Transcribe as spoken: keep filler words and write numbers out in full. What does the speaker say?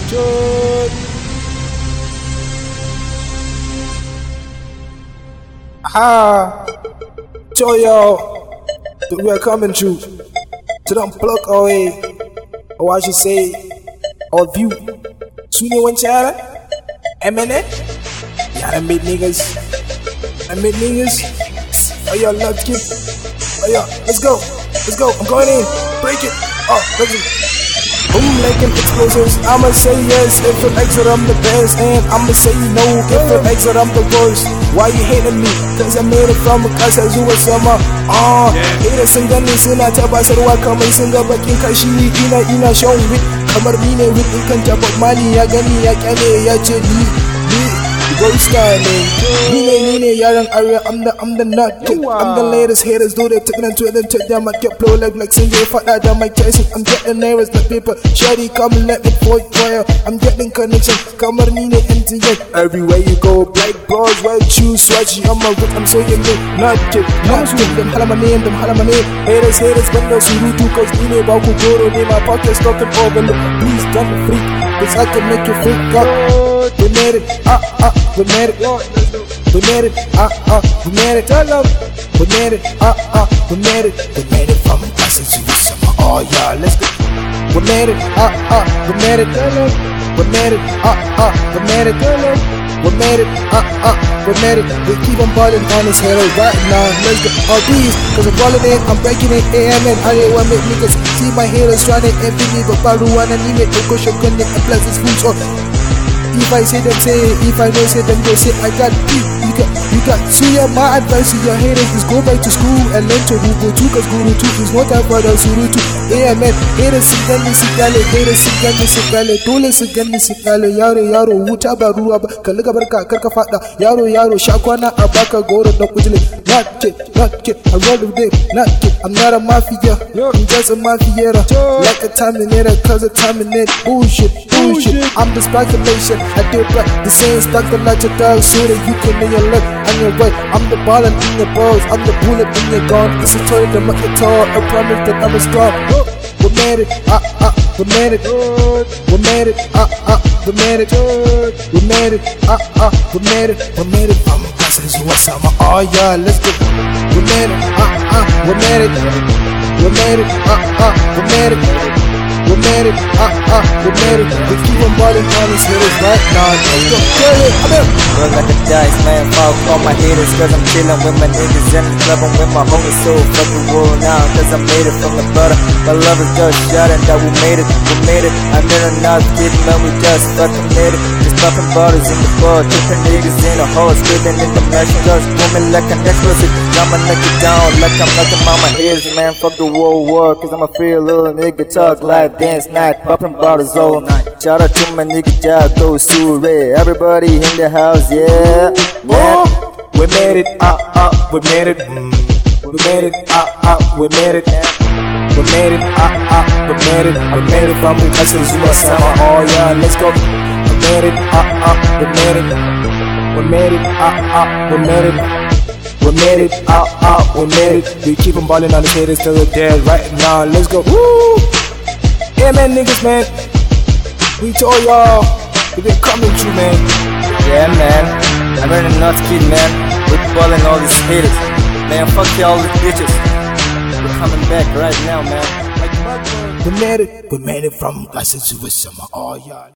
Good. Aha. Show y'all that we are coming to to them plug away, or I should say, or view. Sweeney one channel, Eminem. Y'all made niggas. I made niggas. Oh y'all love kid. Oh y'all, let's go. Let's go. I'm going in. Break it. Oh, break it. Boom like an explosives. I'ma say yes if it exit I'm the best, and I'ma say no if it exit I'm the worst. Why you hating me? Cause I made it from a kasa zuwa sama. Ah, ina sun gani suna tabbatarwa kamar sun ga bakin kashi. Ina ina shan wit kamar ni ne wit din kan tabbat mali ya gani ya kyale ya ce ni ni ghost guy man. Ni ne ni ne yaran area. I'm the I'm the nut kid. I'm the latest haters do they taking to it and take them. I get blow like like sing you fuck that my chasing. I'm getting nervous like people. Shady come and let me boy fire. I'm getting connection. Kamar ni ne M T J. Everywhere you go, black bros, white shoes, sweaty. I'm a whip. I'm so young, nut kid, nut kid. Them hala my name, them hala my name. Haters, haters, but no surutu cause ni ne baku goro ne. My pocket's talking over. Please don't freak, cause I can make you freak up. We made it, ah ah, we made it, we made it, ah ah, we made it, we made it, ah ah, we made it, we made it from Gaza to the summer, oh yeah, let's go. We made it, ah ah, we made it, we made it, ah ah, we made it, we made it, ah ah, we made it. We keep on balling on this hero right now, let's go. All these, cause I'm balling it, I'm breaking it, amen. I didn't want me niggas see my haters trying to envy me, but Baruana need it, go show gun it, and bless his food, so. If I say them say it, if I know say them go say I got beat. You got, you got. So yeah, my advice to your haters is go back to school and learn to Rubo too, cause Guru too is not that brother Surutu. Yeah man, haters sit down, sit down, haters sit down, sit down, dole sit down, sit down. Yaro yaro wuta ba ruwa ba, ka liga barka karka fada. Yaro yaro shakwana a baka goro da kujile. Not kid, not kid, I roll with it, not kid. I'm not a mafia, I'm just a mafiera. Like a terminator, cause a terminate bullshit, bullshit. I'm the speculation. I did right, the same stuck the like a dog, so that you can in your left and your right. I'm the ball in your balls, I'm the bullet in your gun. It's a toy that make it tall, I promise that I'm a star. We made it, ah ah, we made it, we made it, ah ah, we made it, we made it, ah ah, we made it, we made it. I'm a person who's summer, oh yeah, let's go. We made it, ah ah, we made it, we made it, ah ah, we made it. We made it, ah ah, we made it. We keep on balling on these haters right now. Let's go, get it, I'm in. Roll like a dice, man, fuck all my haters. Cause I'm chillin' with my niggas in the club. I'm with my homies, so fuck the world now. Cause I made it from the butter. My love is just shot and that we made it, we made it. I never not kidding, man, we just fucking made it. Just popping bottles in the bar, tripping niggas in the hall, screaming in the mansion, just booming like an explosive. I'ma knock it down like I'm knocking on my haters, man. Fuck the world war, cause I'm a free little nigga talk like dance night, popping bottles all night. Shout out to my nigga Jago Sure. Everybody in the house, yeah, yeah. We made it, ah ah, we made it. We made it, ah ah, we made it. We made it, ah ah, we made it. We made it from the Gaza to the summer, oh yeah, let's go. We made it, ah ah, we made it. We made it, ah ah, we made it. We made it, ah ah, we made it. We keep on balling on the haters till they're dead right now, let's go. Woo! Yeah man, niggas man, we told y'all we been coming through man. Yeah man, I'm really not kid man. We're balling all these haters. Man, fuck y'all these bitches. We're coming back right now man. Like we made it, we made it from Gaza to the summer, oh yeah.